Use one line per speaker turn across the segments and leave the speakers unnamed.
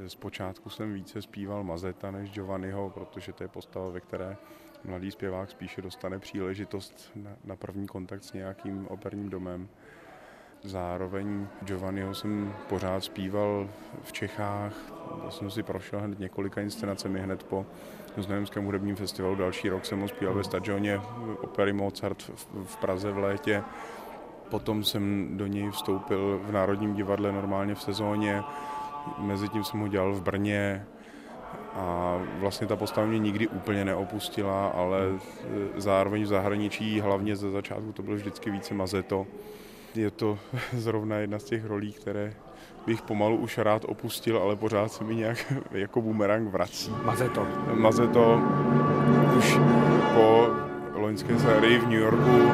Zpočátku jsem více zpíval Mazeta než Giovanniho, protože to je postava, ve které mladý zpěvák spíše dostane příležitost na první kontakt s nějakým operním domem. Zároveň Giovanniho jsem pořád zpíval v Čechách. Já jsem si prošel hned několika inscenacemi hned po Znojemském hudebním festivalu. Další rok jsem ho zpíval ve stadioně opery Mozart v Praze v létě. Potom jsem do něj vstoupil v Národním divadle normálně v sezóně. Mezitím jsem ho dělal v Brně a vlastně ta postava mě nikdy úplně neopustila, ale zároveň v zahraničí, hlavně ze začátku to bylo vždycky více Mazeto. Je to zrovna jedna z těch rolí, které bych pomalu už rád opustil, ale pořád se mi nějak jako bumerang vrací. Mazeto už po loňské sérii v New Yorku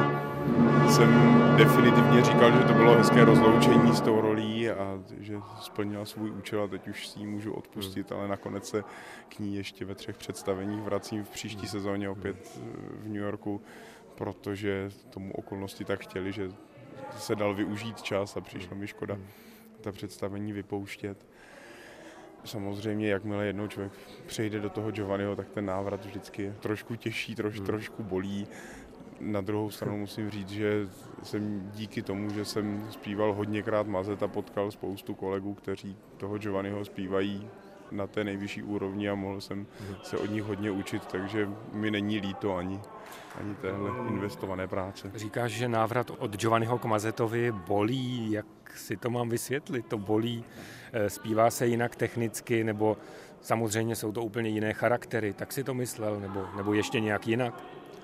jsem definitivně říkal, že to bylo hezké rozloučení s tou rolí a že splnila svůj účel a teď už si ji můžu odpustit, ale nakonec se k ní ještě ve 3 představeních vracím v příští sezóně opět v New Yorku, protože tomu okolnosti tak chtěli, že se dal využít čas a přišla mi škoda ta představení vypouštět. Samozřejmě, jakmile jednou člověk přejde do toho Giovanniho, tak ten návrat vždycky je trošku těžší, trošku bolí. Na druhou stranu musím říct, že jsem díky tomu, že jsem zpíval hodněkrát Mazeta, potkal spoustu kolegů, kteří toho Giovanniho zpívají na té nejvyšší úrovni a mohl jsem se od nich hodně učit, takže mi není líto ani téhle investované práce.
Říkáš, že návrat od Giovanniho k Mazetovi bolí, jak si to mám vysvětlit? To bolí, zpívá se jinak technicky, nebo samozřejmě jsou to úplně jiné charaktery, tak si to myslel, nebo ještě nějak jinak?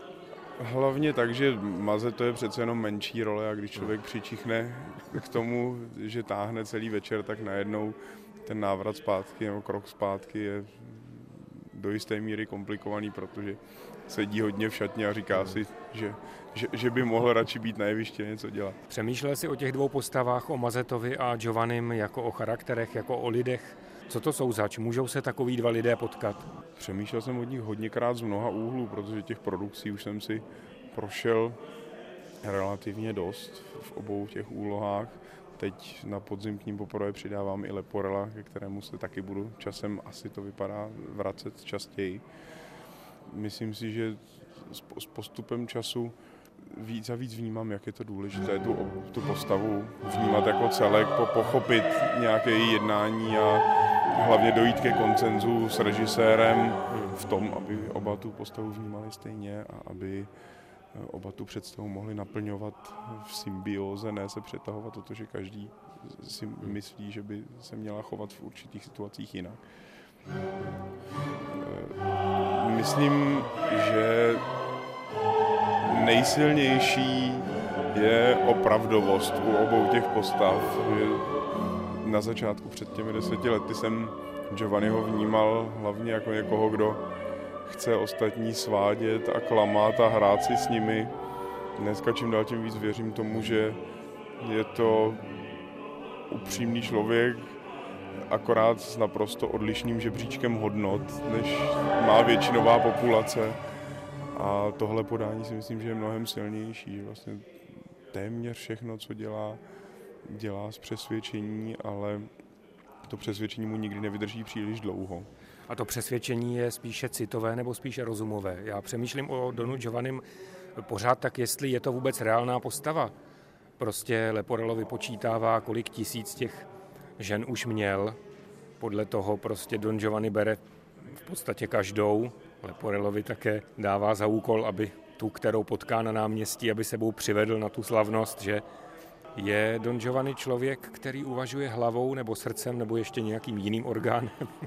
Hlavně tak, že Mazeto je přece jenom menší role a když člověk přičichne k tomu, že táhne celý večer, tak najednou ten návrat zpátky nebo krok zpátky je do jisté míry komplikovaný, protože sedí hodně v šatně a říká si, že by mohl radši být na jevišti něco dělat.
Přemýšlel jsi o těch 2 postavách, o Mazetovi a Giovannim, jako o charakterech, jako o lidech? Co to jsou zač? Můžou se takový 2 lidé potkat?
Přemýšlel jsem od nich hodněkrát z mnoha úhlů, protože těch produkcí už jsem si prošel relativně dost v obou těch úlohách. Teď na podzim k ním poprvé přidávám i Leporella, ke kterému se taky budu časem, asi to vypadá, vracet častěji. Myslím si, že s postupem času víc a víc vnímám, jak je to důležité tu postavu vnímat jako celek, pochopit nějaké její jednání a hlavně dojít ke konsenzu s režisérem v tom, aby oba tu postavu vnímali stejně a aby oba tu představu mohli naplňovat v symbióze, ne se přetahovat o to, že každý si myslí, že by se měla chovat v určitých situacích jinak. Myslím, že nejsilnější je opravdovost u obou těch postav. Na začátku před těmi 10 lety jsem Giovanniho vnímal hlavně jako někoho, kdo chce ostatní svádět a klamat a hrát si s nimi. Dneska čím dál tím víc věřím tomu, že je to upřímný člověk, akorát s naprosto odlišným žebříčkem hodnot, než má většinová populace. A tohle podání si myslím, že je mnohem silnější. Vlastně téměř všechno, co dělá z přesvědčení, ale to přesvědčení mu nikdy nevydrží příliš dlouho.
A to přesvědčení je spíše citové nebo spíše rozumové? Já přemýšlím o Donu Giovannim pořád tak, jestli je to vůbec reálná postava. Prostě Leporello vypočítává, kolik tisíc těch žen už měl. Podle toho prostě Don Giovanni bere v podstatě každou. Leporellovi také dává za úkol, aby tu, kterou potká na náměstí, aby sebou přivedl na tu slavnost, že je Don Giovanni člověk, který uvažuje hlavou nebo srdcem nebo ještě nějakým jiným orgánem?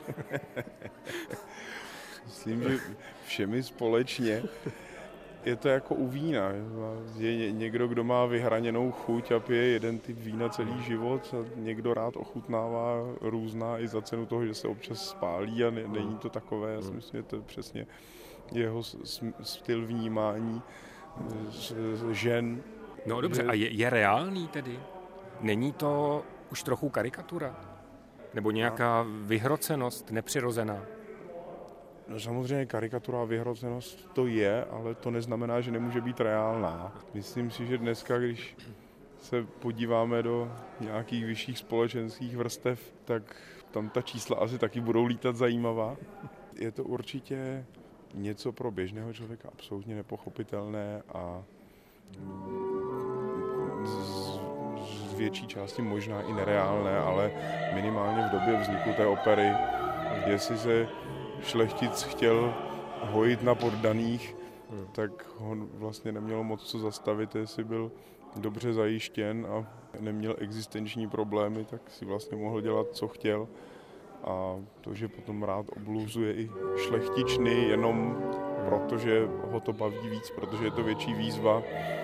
Myslím, že všemi společně. Je to jako u vína. Je někdo, kdo má vyhraněnou chuť a pije jeden typ vína celý život a někdo rád ochutnává různá i za cenu toho, že se občas spálí a není to takové. Já si myslím, že to je přesně jeho styl vnímání žen.
No dobře, a je reálný tedy? Není to už trochu karikatura? Nebo nějaká vyhrocenost, nepřirozená?
No samozřejmě karikatura a vyhrocenost to je, ale to neznamená, že nemůže být reálná. Myslím si, že dneska, když se podíváme do nějakých vyšších společenských vrstev, tak tam ta čísla asi taky budou lítat zajímavá. Je to určitě něco pro běžného člověka absolutně nepochopitelné a z větší části možná i nereálné, ale minimálně v době vzniku té opery, jestli se šlechtic chtěl hojit na poddaných, tak ho vlastně nemělo moc co zastavit, jestli byl dobře zajištěn a neměl existenční problémy, tak si vlastně mohl dělat, co chtěl. A to, že potom rád obluzuje i šlechtičny jenom protože ho to baví víc, protože je to větší výzva.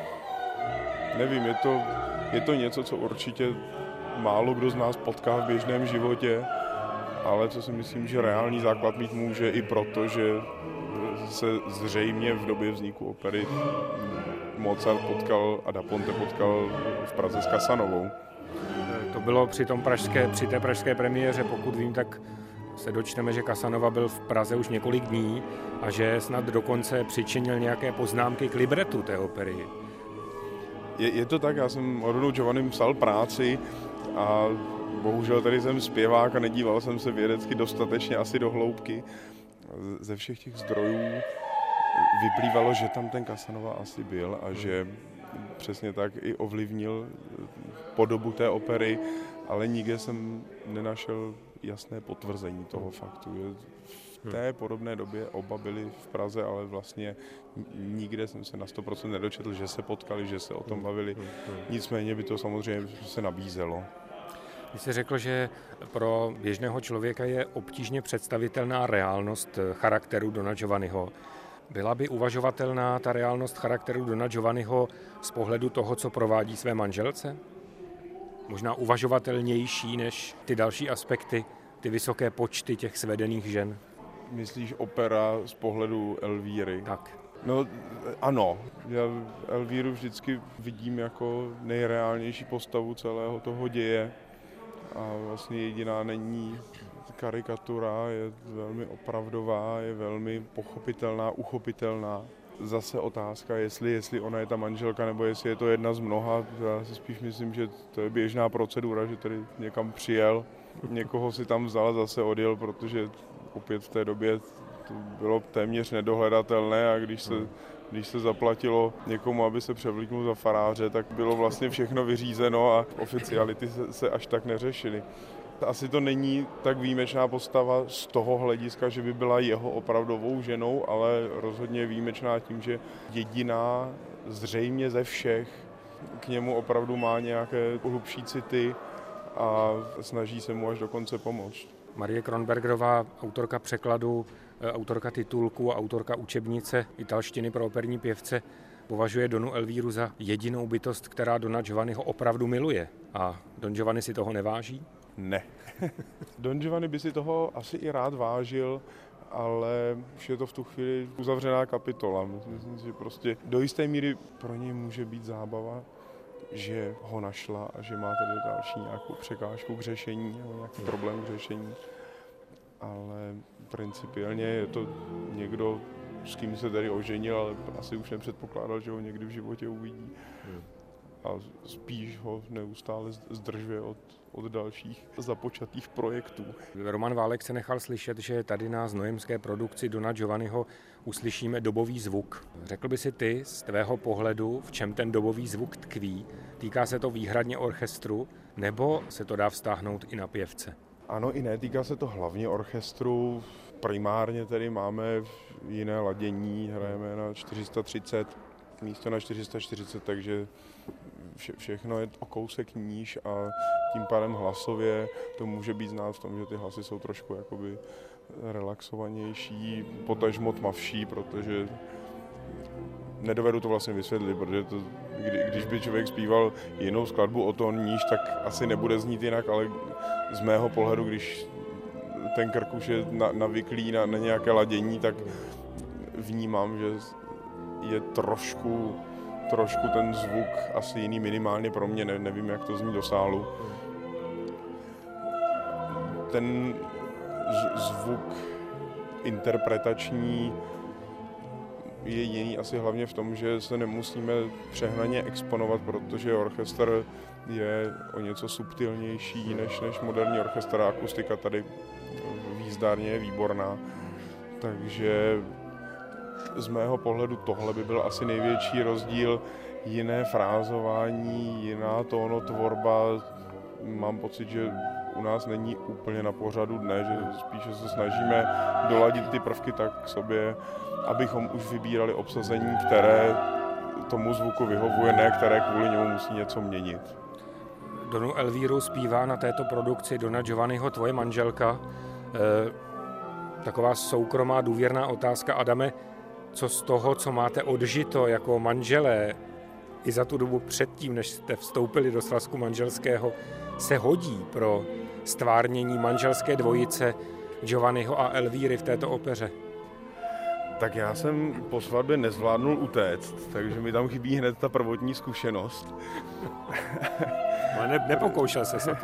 Nevím, je to něco, co určitě málo kdo z nás potká v běžném životě, ale co si myslím, že reálný základ mít může i proto, že se zřejmě v době vzniku opery Mozart potkal a Da Ponte potkal v Praze s Casanovou.
To bylo při té pražské premiéře, pokud vím, tak se dočteme, že Casanova byl v Praze už několik dní a že snad dokonce přičinil nějaké poznámky k libretu té opery.
Je to tak, já jsem o Donu Giovannim psal práci a bohužel tady jsem zpěvák a nedíval jsem se vědecky dostatečně asi do hloubky. Ze všech těch zdrojů vyplývalo, že tam ten Casanova asi byl a že přesně tak i ovlivnil podobu té opery, ale nikde jsem nenašel jasné potvrzení toho faktu. V té podobné době oba byli v Praze, ale vlastně nikde jsem se na 100% nedočetl, že se potkali, že se o tom bavili. Nicméně by to samozřejmě se nabízelo.
Vy jste řekl, že pro běžného člověka je obtížně představitelná reálnost charakteru Dona Giovanniho. Byla by uvažovatelná ta reálnost charakteru Dona Giovanniho z pohledu toho, co provádí své manželce? Možná uvažovatelnější než ty další aspekty, ty vysoké počty těch svedených žen?
Myslíš opera z pohledu Elvíry?
Tak.
No ano, já Elvíru vždycky vidím jako nejreálnější postavu celého toho děje a vlastně jediná není karikatura, je velmi opravdová, je velmi pochopitelná, uchopitelná. Zase otázka, jestli ona je ta manželka, nebo jestli je to jedna z mnoha. Já si spíš myslím, že to je běžná procedura, že tady někam přijel, někoho si tam vzal a zase odjel, protože opět v té době to bylo téměř nedohledatelné a když se zaplatilo někomu, aby se převlíknul za faráře, tak bylo vlastně všechno vyřízeno a oficiality se až tak neřešily. Asi to není tak výjimečná postava z toho hlediska, že by byla jeho opravdovou ženou, ale rozhodně výjimečná tím, že jediná zřejmě ze všech k němu opravdu má nějaké hlubší city a snaží se mu až do konce pomoct.
Marie Kronbergerová, autorka překladu, autorka titulku a autorka učebnice italštiny pro operní pěvce, považuje Donu Elvíru za jedinou bytost, která Dona Giovanniho opravdu miluje. A Don Giovanni si toho neváží?
Ne. Don Giovanni by si toho asi i rád vážil, ale už je to v tu chvíli uzavřená kapitola. Myslím si, že prostě do jisté míry pro něj může být zábava, že ho našla a že má tady další nějakou překážku k řešení nebo nějaký problém k řešení. Ale principiálně je to někdo, s kým se tady oženil, ale asi už nepředpokládal, že ho někdy v životě uvidí. A spíš ho neustále zdržuje od dalších započatých projektů.
Roman Válek se nechal slyšet, že tady na znojemské produkci Dona Giovanniho uslyšíme dobový zvuk. Řekl by si ty z tvého pohledu, v čem ten dobový zvuk tkví? Týká se to výhradně orchestru, nebo se to dá vztáhnout i na pěvce?
Ano i ne, týká se to hlavně orchestru. Primárně tedy máme jiné ladění, hrajeme na 430 místo na 440, takže všechno je o kousek níž a tím pádem hlasově to může být znát v tom, že ty hlasy jsou trošku jakoby relaxovanější, potažmo tmavší, protože nedovedu to vlastně vysvětlit, protože když by člověk zpíval jinou skladbu o tón níž, tak asi nebude znít jinak, ale z mého pohledu, když ten krk už je navyklý na nějaké ladění, tak vnímám, že je trošku ten zvuk asi jiný, minimálně pro mě, nevím, jak to zní do sálu. Ten zvuk interpretační je jiný asi hlavně v tom, že se nemusíme přehnaně exponovat, protože orchestr je o něco subtilnější než moderní orchestr a akustika tady v jízdárně je výborná. Takže z mého pohledu tohle by byl asi největší rozdíl. Jiné frázování, jiná tónotvorba. Mám pocit, že u nás není úplně na pořadu dne, že spíše se snažíme doladit ty prvky tak k sobě, abychom už vybírali obsazení, které tomu zvuku vyhovuje, ne které kvůli němu musí něco měnit.
Donu Elvíru zpívá na této produkci Dona Giovanniho tvoje manželka. Taková soukromá důvěrná otázka, Adame, co z toho, co máte odžito jako manželé i za tu dobu předtím, než jste vstoupili do svazku manželského, se hodí pro stvárnění manželské dvojice Giovanniho a Elvíry v této opeře?
Tak já jsem po svatbě nezvládnul utéct, takže mi tam chybí hned ta prvotní zkušenost.
Ale nepokoušel se to.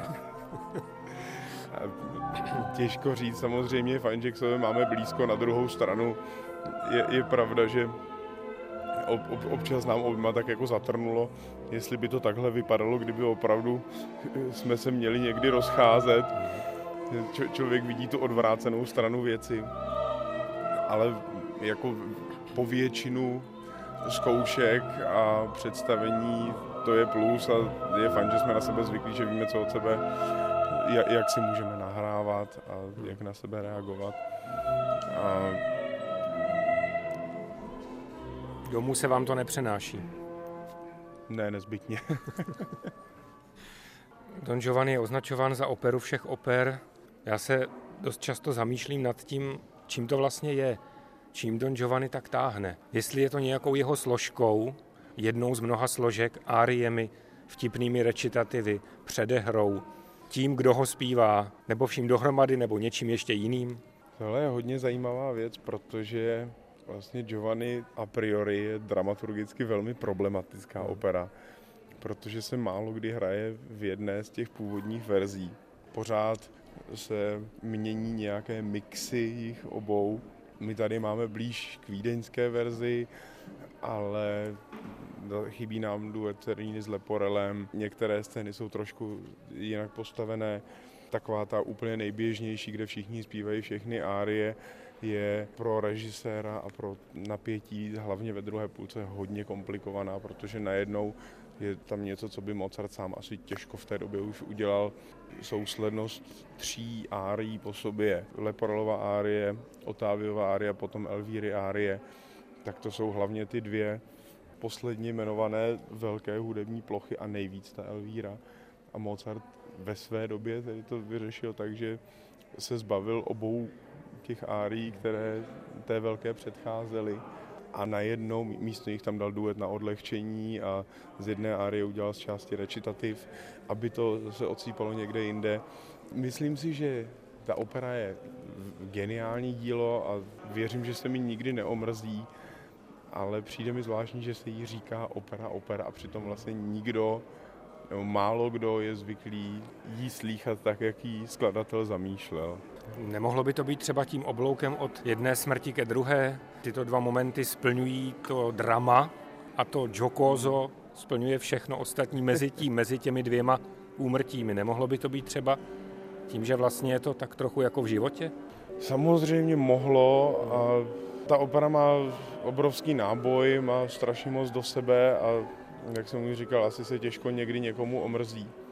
Těžko říct, samozřejmě fajn, že k sobě máme blízko, na druhou stranu je pravda, že občas nám oběma tak jako zatrnulo, jestli by to takhle vypadalo, kdyby opravdu jsme se měli někdy rozcházet. Člověk vidí tu odvrácenou stranu věci, ale jako po většinu zkoušek a představení to je plus a je fajn, že jsme na sebe zvyklí, že víme, co od sebe, jak si můžeme nahrávat a jak na sebe reagovat.
Domů se vám to nepřenáší?
Ne, nezbytně.
Don Giovanni je označován za operu všech oper. Já se dost často zamýšlím nad tím, čím to vlastně je, čím Don Giovanni tak táhne. Jestli je to nějakou jeho složkou, jednou z mnoha složek, áriemi, vtipnými recitativy, předehrou, tím, kdo ho zpívá, nebo vším dohromady, nebo něčím ještě jiným.
Tohle je hodně zajímavá věc, protože vlastně Giovanni a priori je dramaturgicky velmi problematická opera, protože se málo kdy hraje v jedné z těch původních verzí. Pořád se mění nějaké mixy jich obou. My tady máme blíž k vídeňské verzi, ale chybí nám duet Cernini s Leporelem. Některé scény jsou trošku jinak postavené. Taková ta úplně nejběžnější, kde všichni zpívají všechny árie, je pro režiséra a pro napětí, hlavně ve druhé půlce, hodně komplikovaná, protože najednou je tam něco, co by Mozart sám asi těžko v té době už udělal. Souslednost 3 árií po sobě. Leporelova árie, Ottaviova árie, potom Elvíry árie. Tak to jsou hlavně ty dvě posledně jmenované velké hudební plochy a nejvíc ta Elvíra. A Mozart ve své době tedy to vyřešil tak, že se zbavil obou těch árií, které té velké předcházely. A najednou místo nich tam dal duet na odlehčení a z jedné árie udělal z části recitativ, aby to se odsýpalo někde jinde. Myslím si, že ta opera je geniální dílo a věřím, že se mi nikdy neomrzí, ale přijde mi zvláštní, že se jí říká opera a přitom vlastně nikdo, nebo málo kdo je zvyklý jí slýchat tak, jak jí skladatel zamýšlel.
Nemohlo by to být třeba tím obloukem od jedné smrti ke druhé? Tyto dva momenty splňují to drama a to giocoso splňuje všechno ostatní mezi těmi dvěma úmrtími. Nemohlo by to být třeba tím, že vlastně je to tak trochu jako v životě?
Samozřejmě mohlo a ta opera má obrovský náboj, má strašně moc do sebe a jak jsem už říkal, asi se těžko někdy někomu omrzí.